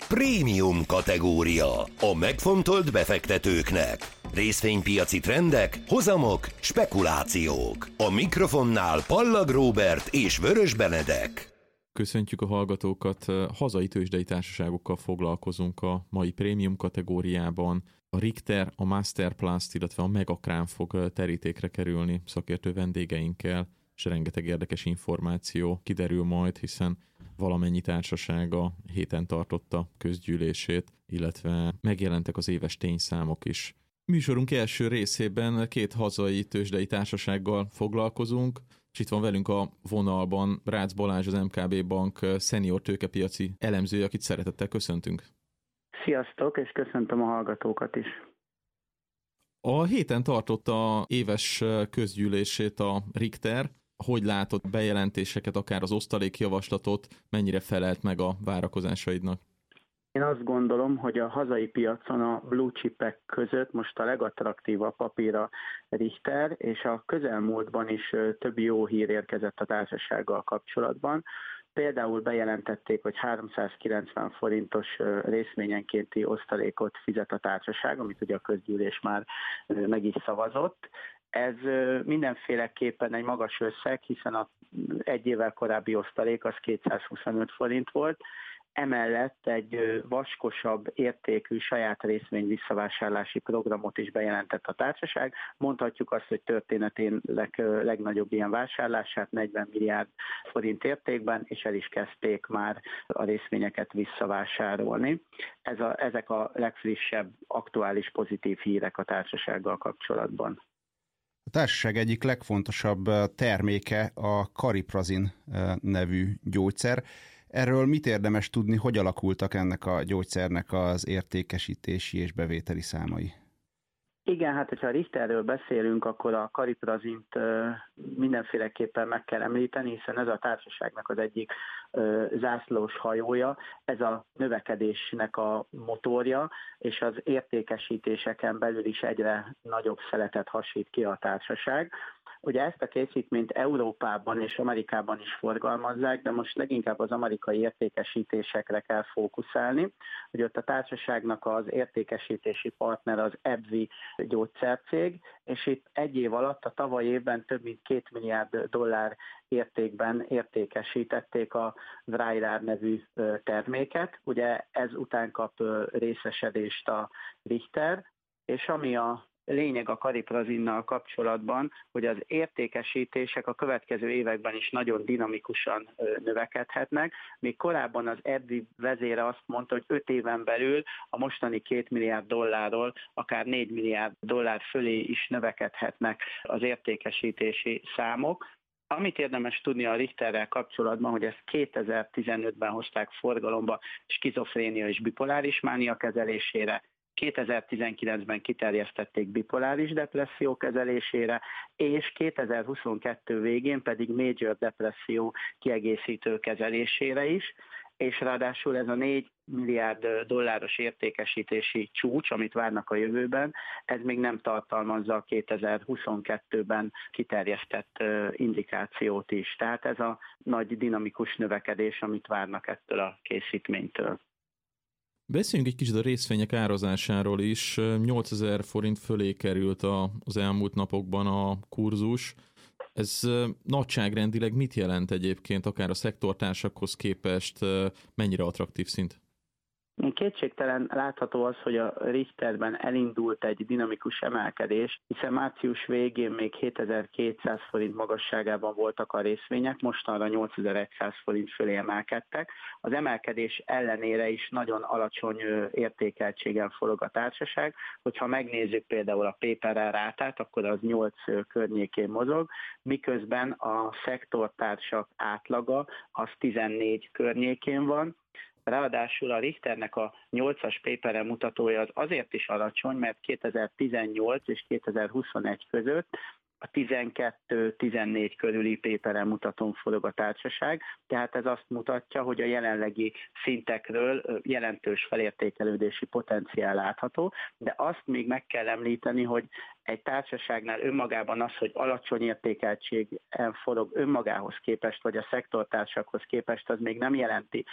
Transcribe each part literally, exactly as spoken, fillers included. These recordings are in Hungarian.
Prémium kategória. A megfontolt befektetőknek. Részvénypiaci trendek, hozamok, spekulációk. A mikrofonnál Pallag Róbert és Vörös Benedek. Köszöntjük a hallgatókat, hazai tőzsdei társaságokkal foglalkozunk a mai prémium kategóriában. A Richter, a Masterplast, illetve a Megakrán fog terítékre kerülni szakértő vendégeinkkel, és rengeteg érdekes információ kiderül majd, hiszen valamennyi társaság a héten tartotta közgyűlését, illetve megjelentek az éves tényszámok is. Műsorunk első részében két hazai tőzsdei társasággal foglalkozunk, és itt van velünk a vonalban Rácz Balázs, az em ká bé Bank szenior tőkepiaci elemzője, akit szeretettel köszöntünk. Sziasztok, és köszöntöm a hallgatókat is. A héten tartotta éves közgyűlését a Richter. Hogy látod bejelentéseket, akár az osztalékjavaslatot, mennyire felelt meg a várakozásaidnak? Én azt gondolom, hogy a hazai piacon a blue chipek között most a legattraktívabb papír a Richter, és a közelmúltban is több jó hír érkezett a társasággal kapcsolatban. Például bejelentették, hogy háromszázkilencven forintos részvényenkénti osztalékot fizet a társaság, amit ugye a közgyűlés már meg is szavazott. Ez mindenféleképpen egy magas összeg, hiszen az egy évvel korábbi osztalék az kétszázhuszonöt forint volt. Emellett egy vaskosabb értékű saját részvény visszavásárlási programot is bejelentett a társaság. Mondhatjuk azt, hogy történetének legnagyobb ilyen vásárlását negyven milliárd forint értékben, és el is kezdték már a részvényeket visszavásárolni. Ez a, ezek a legfrissebb, aktuális pozitív hírek a társasággal kapcsolatban. A társaság egyik legfontosabb terméke a Cariprazin nevű gyógyszer. Erről mit érdemes tudni, hogy alakultak ennek a gyógyszernek az értékesítési és bevételi számai? Igen, hát hogyha a Richterről beszélünk, akkor a Cariprazint mindenféleképpen meg kell említeni, hiszen ez a társaságnak az egyik zászlós hajója, ez a növekedésnek a motorja, és az értékesítéseken belül is egyre nagyobb szeletet hasít ki a társaság. Ugye ezt a készítményt Európában és Amerikában is forgalmazzák, de most leginkább az amerikai értékesítésekre kell fókuszálni, hogy ott a társaságnak az értékesítési partner az á bé vé gyógyszercég, és itt egy év alatt, a tavaly évben több mint két milliárd dollár értékben értékesítették a Vraylar nevű terméket. Ugye ez után kap részesedést a Richter, és ami a lényeg a Cariprazinnal kapcsolatban, hogy az értékesítések a következő években is nagyon dinamikusan növekedhetnek. Még korábban az á bé vé vezére azt mondta, hogy öt éven belül a mostani két milliárd dollárról akár négy milliárd dollár fölé is növekedhetnek az értékesítési számok. Amit érdemes tudni a Richterrel kapcsolatban, hogy ezt kétezer-tizenötben hozták forgalomba skizofrénia és bipoláris mánia kezelésére, kétezer-tizenkilencben kiterjesztették bipoláris depresszió kezelésére, és kétezer-huszonkettő végén pedig major depresszió kiegészítő kezelésére is, és ráadásul ez a négy milliárd dolláros értékesítési csúcs, amit várnak a jövőben, ez még nem tartalmazza a kétezer-huszonkettőben kiterjesztett indikációt is. Tehát ez a nagy dinamikus növekedés, amit várnak ettől a készítménytől. Beszéljünk egy kicsit a részvények árazásáról is. nyolcezer forint fölé került az elmúlt napokban a kurzus. Ez nagyságrendileg mit jelent egyébként, akár a szektortársakhoz képest, mennyire attraktív szint? Kétségtelen látható az, hogy a Richterben elindult egy dinamikus emelkedés, hiszen március végén még hétezer-kétszáz forint magasságában voltak a részvények, mostanra nyolcezer-száz forint fölé emelkedtek. Az emelkedés ellenére is nagyon alacsony értékeltségen forog a társaság. Hogyha megnézzük például a paper rátát, akkor az nyolc környékén mozog, miközben a szektortársak átlaga az tizennégy környékén van. Ráadásul a Richternek a nyolcas papere mutatója az azért is alacsony, mert kétezer-tizennyolc és kétezer-huszonegy között a tizenkettő-tizennégy körüli péperen mutatón forog a társaság, tehát ez azt mutatja, hogy a jelenlegi szintekről jelentős felértékelődési potenciál látható, de azt még meg kell említeni, hogy egy társaságnál önmagában az, hogy alacsony értékeltségen forog önmagához képest, vagy a szektortársakhoz képest, az még nem jelenti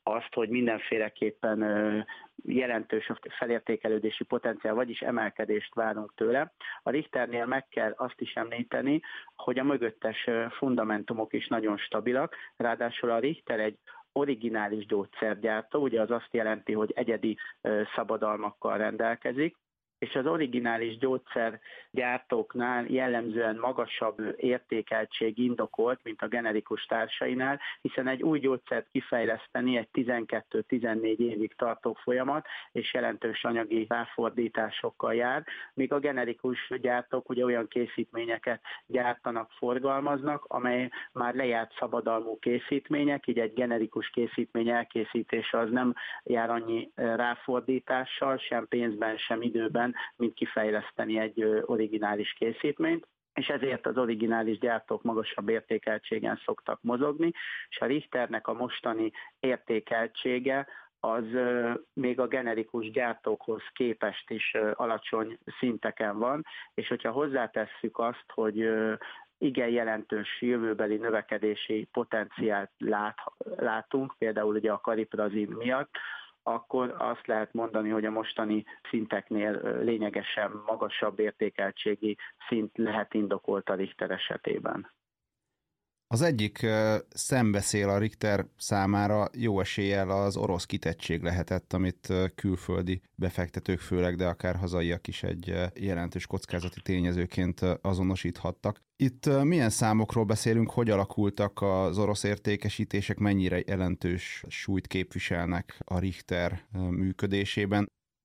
azt, hogy mindenféleképpen jelentős a felértékelődési potenciál, vagyis emelkedést várunk tőle. A Richternél meg kell azt is említeni, hogy a mögöttes fundamentumok is nagyon stabilak, ráadásul a Richter egy originális gyógyszergyártó, ugye az azt jelenti, hogy egyedi szabadalmakkal rendelkezik, és az originális gyógyszergyártóknál jellemzően magasabb értékeltség indokolt, mint a generikus társainál, hiszen egy új gyógyszert kifejleszteni egy tizenkét-tizennégy évig tartó folyamat, és jelentős anyagi ráfordításokkal jár, míg a generikus gyártók ugye olyan készítményeket gyártanak, forgalmaznak, amely már lejárt szabadalmú készítmények, így egy generikus készítmény elkészítése az nem jár annyi ráfordítással, sem pénzben, sem időben, mint kifejleszteni egy originális készítményt, és ezért az originális gyártók magasabb értékeltségen szoktak mozogni, és a Richternek a mostani értékeltsége az még a generikus gyártókhoz képest is alacsony szinteken van, és hogyha hozzátesszük azt, hogy igen jelentős jövőbeli növekedési potenciált lát, látunk, például ugye a kariprazin miatt, akkor azt lehet mondani, hogy a mostani szinteknél lényegesen magasabb értékeltségi szint lehet indokolt a Richter esetében. Az egyik szembeszél a Richter számára jó eséllyel az orosz kitettség lehetett, amit külföldi befektetők főleg, de akár hazaiak is egy jelentős kockázati tényezőként azonosíthattak. Itt milyen számokról beszélünk, hogy alakultak az orosz értékesítések, mennyire jelentős súlyt képviselnek a Richter működésében?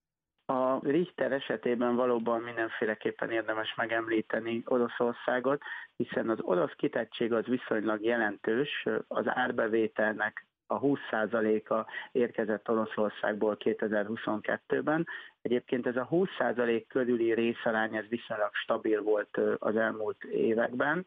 A Richter esetében valóban mindenféleképpen érdemes megemlíteni Oroszországot, hiszen az orosz kitettség az viszonylag jelentős, az árbevételnek a húsz százaléka érkezett Oroszországból kétezer-huszonkettőben. Egyébként ez a húsz százalék körüli részarány ez viszonylag stabil volt az elmúlt években.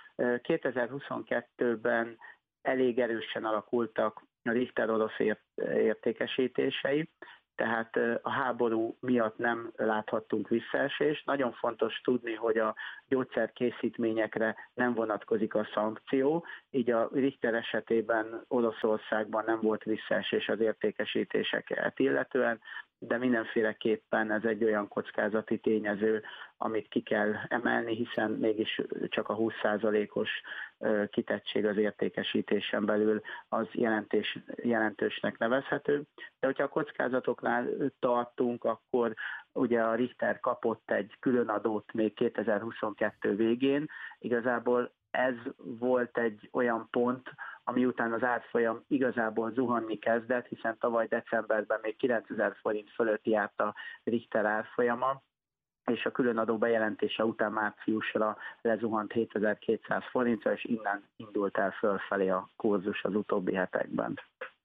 kétezer-huszonkettőben elég erősen alakultak a Richter orosz értékesítései, tehát a háború miatt nem láthattunk visszaesést. Nagyon fontos tudni, hogy a gyógyszerkészítményekre nem vonatkozik a szankció, így a Richter esetében Oroszországban nem volt visszaesés az értékesítéseket illetően, de mindenféleképpen ez egy olyan kockázati tényező, amit ki kell emelni, hiszen mégis csak a húsz százalékos kitettség az értékesítésen belül az jelentés, jelentősnek nevezhető. De hogyha a kockázatoknál tartunk, akkor ugye a Richter kapott egy különadót még kétezer-huszonkettő végén. Igazából ez volt egy olyan pont, ami után az árfolyam igazából zuhanni kezdett, hiszen tavaly decemberben még kilencezer forint fölött járt a Richter árfolyama, és a különadó bejelentése után márciusra lezuhant hétezer-kétszáz forintra, és innen indult el fölfelé a kurzus az utóbbi hetekben.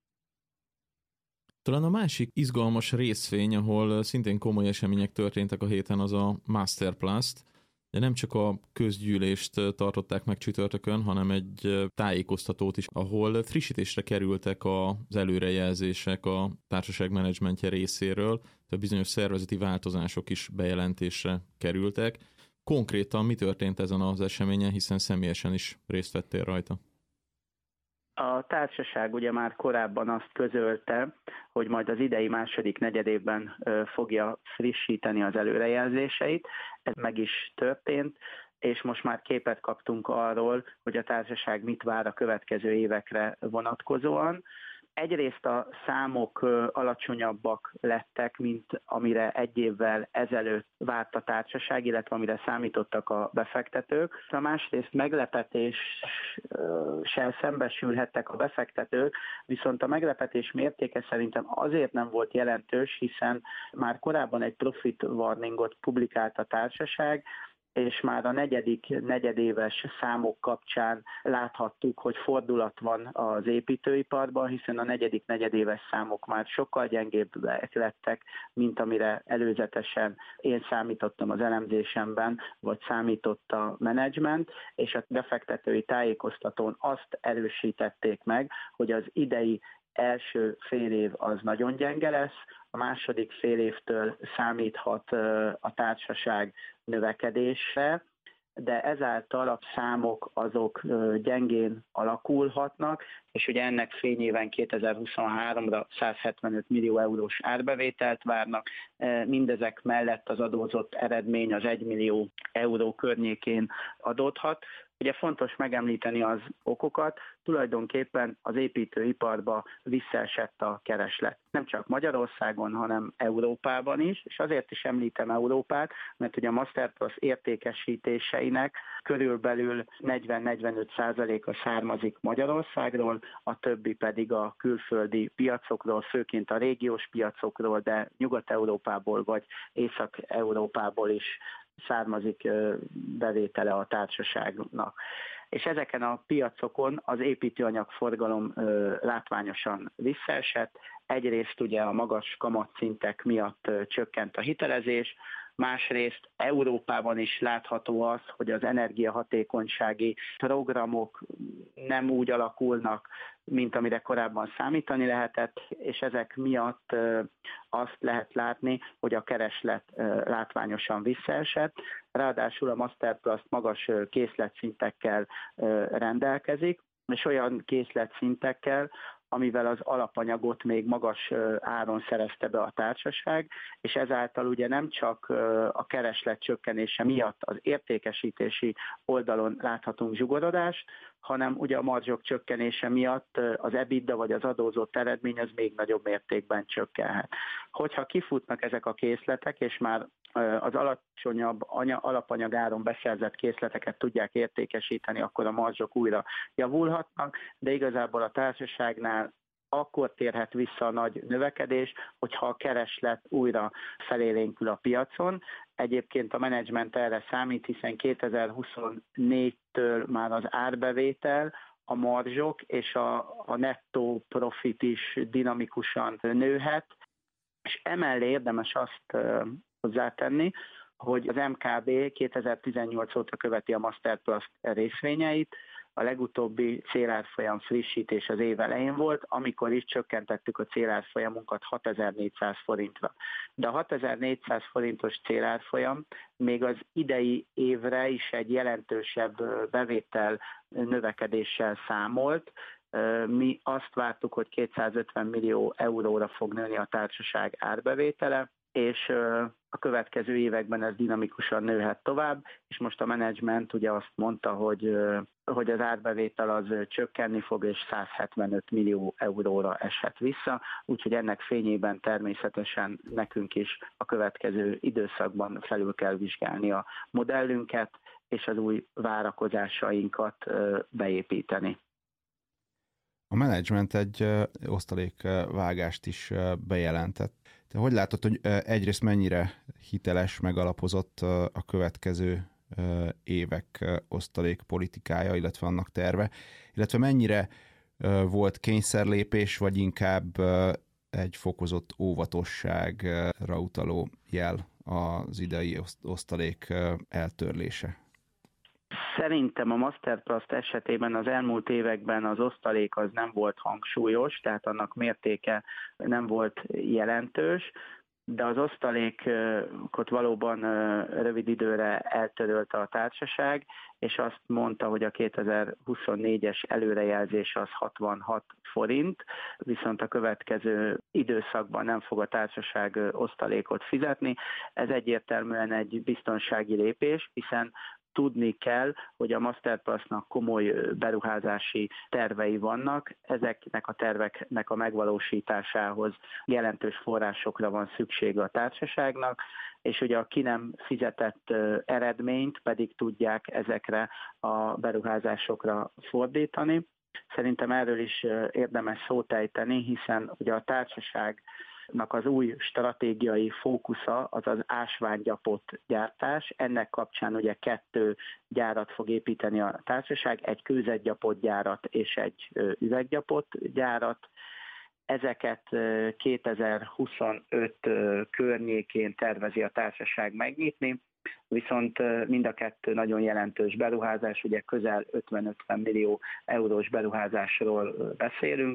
Talán a másik izgalmas részvény, ahol szintén komoly események történtek a héten, az a Masterplast. De nem csak a közgyűlést tartották meg csütörtökön, hanem egy tájékoztatót is, ahol frissítésre kerültek az előrejelzések a társaság menedzsmentje részéről, tehát bizonyos szervezeti változások is bejelentésre kerültek. Konkrétan mi történt ezen az eseményen, hiszen személyesen is részt vettél rajta? A társaság ugye már korábban azt közölte, hogy majd az idei második negyedévben fogja frissíteni az előrejelzéseit. Ez meg is történt, és most már képet kaptunk arról, hogy a társaság mit vár a következő évekre vonatkozóan. Egyrészt a számok alacsonyabbak lettek, mint amire egy évvel ezelőtt várt a társaság, illetve amire számítottak a befektetők. A másrészt meglepetéssel szembesülhettek a befektetők, viszont a meglepetés mértéke szerintem azért nem volt jelentős, hiszen már korábban egy profit warningot publikált a társaság, és már a negyedik negyedéves számok kapcsán láthattuk, hogy fordulat van az építőiparban, hiszen a negyedik negyedéves számok már sokkal gyengébbek lettek, mint amire előzetesen én számítottam az elemzésemben, vagy számított a menedzsment, és a befektetői tájékoztatón azt erősítették meg, hogy az idei első fél év az nagyon gyenge lesz, a második fél évtől számíthat a társaság növekedésre, de ezáltal a számok azok gyengén alakulhatnak, és ugye ennek fényében kétezer-huszonháromra száz hetvenöt millió eurós árbevételt várnak, mindezek mellett az adózott eredmény az egy millió euró környékén adódhat. Ugye fontos megemlíteni az okokat, tulajdonképpen az építőiparba visszaesett a kereslet. Nem csak Magyarországon, hanem Európában is, és azért is említem Európát, mert ugye a Masterplast értékesítéseinek körülbelül negyven-negyvenöt százaléka származik Magyarországról, a többi pedig a külföldi piacokról, főként a régiós piacokról, de Nyugat-Európából vagy Észak-Európából is származik bevétele a társaságnak. És ezeken a piacokon az építőanyagforgalom látványosan visszaesett. Egyrészt ugye a magas kamatszintek miatt csökkent a hitelezés, másrészt Európában is látható az, hogy az energiahatékonysági programok nem úgy alakulnak, mint amire korábban számítani lehetett, és ezek miatt azt lehet látni, hogy a kereslet látványosan visszaesett. Ráadásul a Masterplast magas készletszintekkel rendelkezik, és olyan készletszintekkel, amivel az alapanyagot még magas áron szerezte be a társaság, és ezáltal ugye nem csak a kereslet csökkenése miatt az értékesítési oldalon láthatunk zsugorodást, hanem ugye a marzsok csökkenése miatt az EBITDA vagy az adózott eredmény az még nagyobb mértékben csökkenhet. Hogyha kifutnak ezek a készletek, és már az alacsonyabb alapanyagáron beszerzett készleteket tudják értékesíteni, akkor a marzsok újra javulhatnak, de igazából a társaságnál akkor térhet vissza a nagy növekedés, hogyha a kereslet újra felélénkül a piacon. Egyébként a menedzsment erre számít, hiszen kétezer-huszonnégytől már az árbevétel, a marzsok és a, a nettó profit is dinamikusan nőhet, és emellé érdemes azt hozzátenni, hogy az em ká bé kétezer-tizennyolc óta követi a Masterplast részvényeit, a legutóbbi célárfolyam frissítés az év elején volt, amikor is csökkentettük a célárfolyamunkat hatezer-négyszáz forintra. De a hatezer-négyszáz forintos célárfolyam még az idei évre is egy jelentősebb bevétel növekedéssel számolt. Mi azt vártuk, hogy kétszázötven millió euróra fog nőni a társaság árbevétele, és a következő években ez dinamikusan nőhet tovább, és most a menedzsment ugye azt mondta, hogy, hogy az árbevétel az csökkenni fog, és száz hetvenöt millió euróra eshet vissza, úgyhogy ennek fényében természetesen nekünk is a következő időszakban felül kell vizsgálni a modellünket, és az új várakozásainkat beépíteni. A menedzsment egy osztalékvágást is bejelentett. Te hogy látod, hogy egyrészt mennyire hiteles, megalapozott a következő évek osztalékpolitikája, illetve annak terve, illetve mennyire volt kényszerlépés, vagy inkább egy fokozott óvatosságra utaló jel az idei osztalék eltörlése? Szerintem a Masterplast esetében az elmúlt években az osztalék az nem volt hangsúlyos, tehát annak mértéke nem volt jelentős, de az osztalékot valóban rövid időre eltörölte a társaság, és azt mondta, hogy a kétezer-huszonnégyes előrejelzés az hatvanhat forint, viszont a következő időszakban nem fog a társaság osztalékot fizetni. Ez egyértelműen egy biztonsági lépés, hiszen tudni kell, hogy a Masterplastnak komoly beruházási tervei vannak, ezeknek a terveknek a megvalósításához jelentős forrásokra van szüksége a társaságnak, és ugye a ki nem fizetett eredményt pedig tudják ezekre a beruházásokra fordítani. Szerintem erről is érdemes szót ejteni, hiszen ugye a társaság az új stratégiai fókusza az az ásványgyapot gyártás. Ennek kapcsán ugye kettő gyárat fog építeni a társaság, egy kőzetgyapot gyárat és egy üveggyapot gyárat. Ezeket kétezer-huszonöt környékén tervezi a társaság megnyitni, viszont mind a kettő nagyon jelentős beruházás, ugye közel ötven-ötven millió eurós beruházásról beszélünk.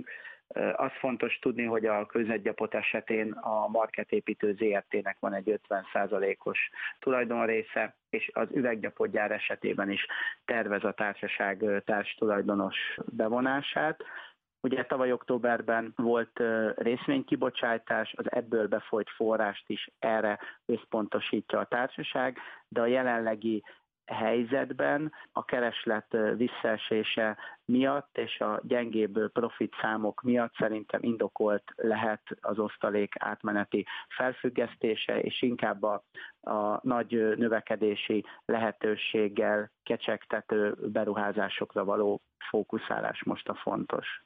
Az fontos tudni, hogy a kőzetgyapot esetén a marketépítő zé er té-nek van egy ötven százalékos tulajdonrésze, és az üveggyapotgyár esetében is tervez a társaság társtulajdonos bevonását. Ugye tavaly októberben volt részvénykibocsátás, az ebből befolyt forrást is erre összpontosítja a társaság, de a jelenlegi helyzetben a kereslet visszaesése miatt és a gyengébb profit számok miatt szerintem indokolt lehet az osztalék átmeneti felfüggesztése, és inkább a, a nagy növekedési lehetőséggel kecsegtető beruházásokra való fókuszálás most a fontos.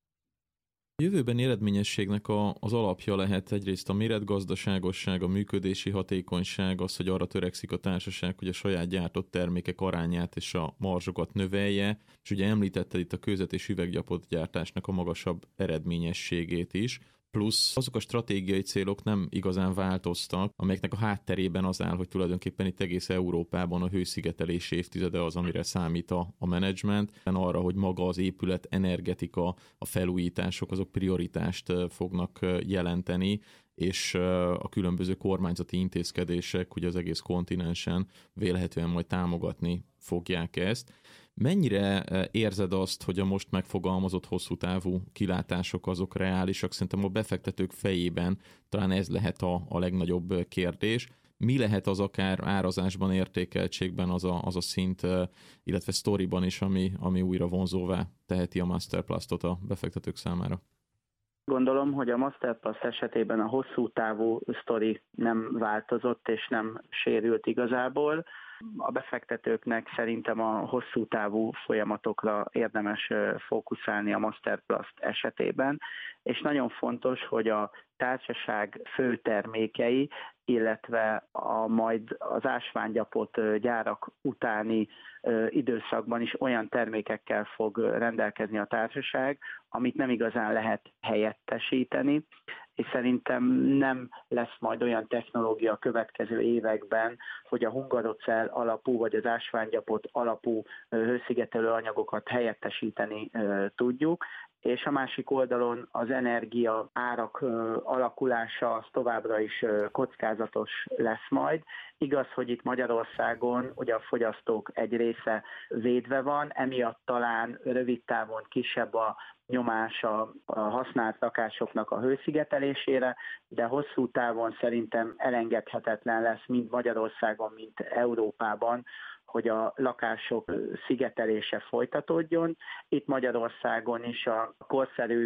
A jövőbeni eredményességnek a, az alapja lehet egyrészt a méretgazdaságosság, a működési hatékonyság, az, hogy arra törekszik a társaság, hogy a saját gyártott termékek arányát és a marzsokat növelje, és ugye említetted itt a kőzet és üveggyapot gyártásnak a magasabb eredményességét is, plusz azok a stratégiai célok nem igazán változtak, amelyeknek a hátterében az áll, hogy tulajdonképpen itt egész Európában a hőszigetelés évtizede az, amire számít a, a menedzsment, arra, hogy maga az épület, energetika, a felújítások, azok prioritást fognak jelenteni, és a különböző kormányzati intézkedések ugye az egész kontinensen vélhetően majd támogatni fogják ezt. Mennyire érzed azt, hogy a most megfogalmazott hosszú távú kilátások azok reálisak? Szerintem a befektetők fejében talán ez lehet a, a legnagyobb kérdés. Mi lehet az akár árazásban, értékeltségben az a, az a szint, illetve sztoriban is, ami, ami újra vonzóvá teheti a Masterplastot a befektetők számára? Gondolom, hogy a Masterplast esetében a hosszú távú sztori nem változott és nem sérült igazából. A befektetőknek szerintem a hosszú távú folyamatokra érdemes fókuszálni a Masterplast esetében, és nagyon fontos, hogy a társaság fő termékei, illetve a majd az ásványgyapot gyárak utáni időszakban is olyan termékekkel fog rendelkezni a társaság, amit nem igazán lehet helyettesíteni, és szerintem nem lesz majd olyan technológia a következő években, hogy a hungarocell alapú vagy az ásványgyapot alapú hőszigetelő anyagokat helyettesíteni tudjuk, és a másik oldalon az energia árak alakulása az továbbra is kockázatos lesz majd. Igaz, hogy itt Magyarországon ugye a fogyasztók egy része védve van, emiatt talán rövid távon kisebb a nyomás a, a használt lakásoknak a hőszigetelésére, de hosszú távon szerintem elengedhetetlen lesz mind Magyarországon, mind Európában, hogy a lakások szigetelése folytatódjon. Itt Magyarországon is a korszerű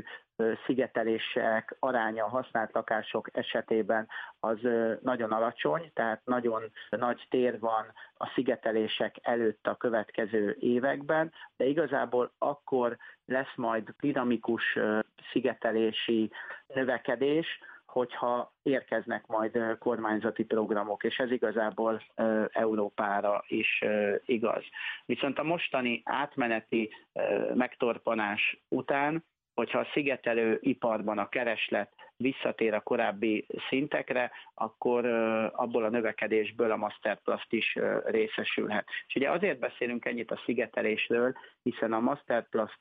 szigetelések aránya a használt lakások esetében az nagyon alacsony, tehát nagyon nagy tér van a szigetelések előtt a következő években, de igazából akkor lesz majd dinamikus szigetelési növekedés, hogyha érkeznek majd kormányzati programok, és ez igazából Európára is igaz. Viszont a mostani átmeneti megtorpanás után, hogyha a szigetelő iparban a kereslet visszatér a korábbi szintekre, akkor abból a növekedésből a Masterplast is részesülhet. És ugye azért beszélünk ennyit a szigetelésről, hiszen a Masterplast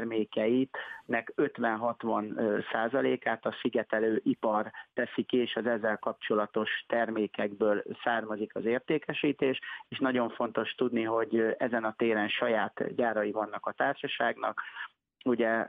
termékeitnek ötven-hatvan százalékát a szigetelő ipar teszi ki, és az ezzel kapcsolatos termékekből származik az értékesítés, és nagyon fontos tudni, hogy ezen a téren saját gyárai vannak a társaságnak. Ugye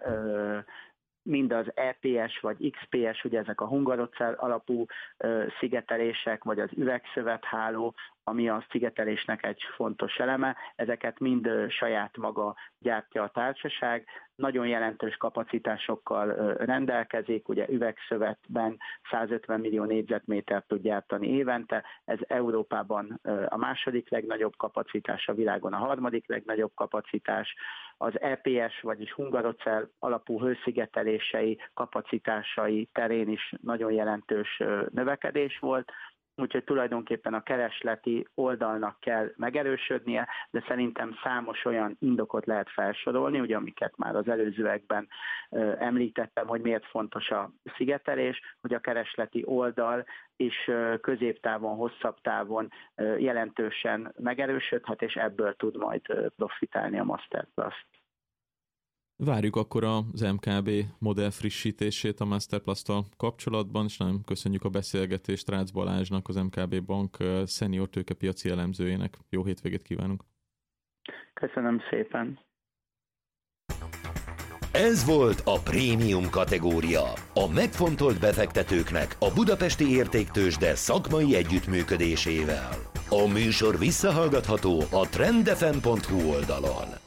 mind az é pé es vagy iksz pé es, ugye ezek a hungarocell alapú szigetelések, vagy az üvegszövetháló, ami a szigetelésnek egy fontos eleme, ezeket mind saját maga gyártja a társaság, nagyon jelentős kapacitásokkal rendelkezik, ugye üvegszövetben százötven millió négyzetmétert tud gyártani évente, ez Európában a második legnagyobb kapacitás, a világon a harmadik legnagyobb kapacitás, az é pé es, vagyis hungarocell alapú hőszigetelései kapacitásai terén is nagyon jelentős növekedés volt, úgyhogy tulajdonképpen a keresleti oldalnak kell megerősödnie, de szerintem számos olyan indokot lehet felsorolni, ugye amiket már az előzőekben említettem, hogy miért fontos a szigetelés, hogy a keresleti oldal is középtávon, hosszabb távon jelentősen megerősödhet, és ebből tud majd profitálni a Masterplast. Várjuk akkor az em ká bé modell frissítését a Masterplast-tal kapcsolatban, és nagyon köszönjük a beszélgetést Rácz Balázsnak, az em ká bé Bank szenior tőkepiaci elemzőjének. Jó hétvégét kívánunk! Köszönöm szépen! Ez volt a prémium kategória. A megfontolt befektetőknek a Budapesti Értéktőzsde szakmai együttműködésével. A műsor visszahallgatható a trend f m pont h u oldalon.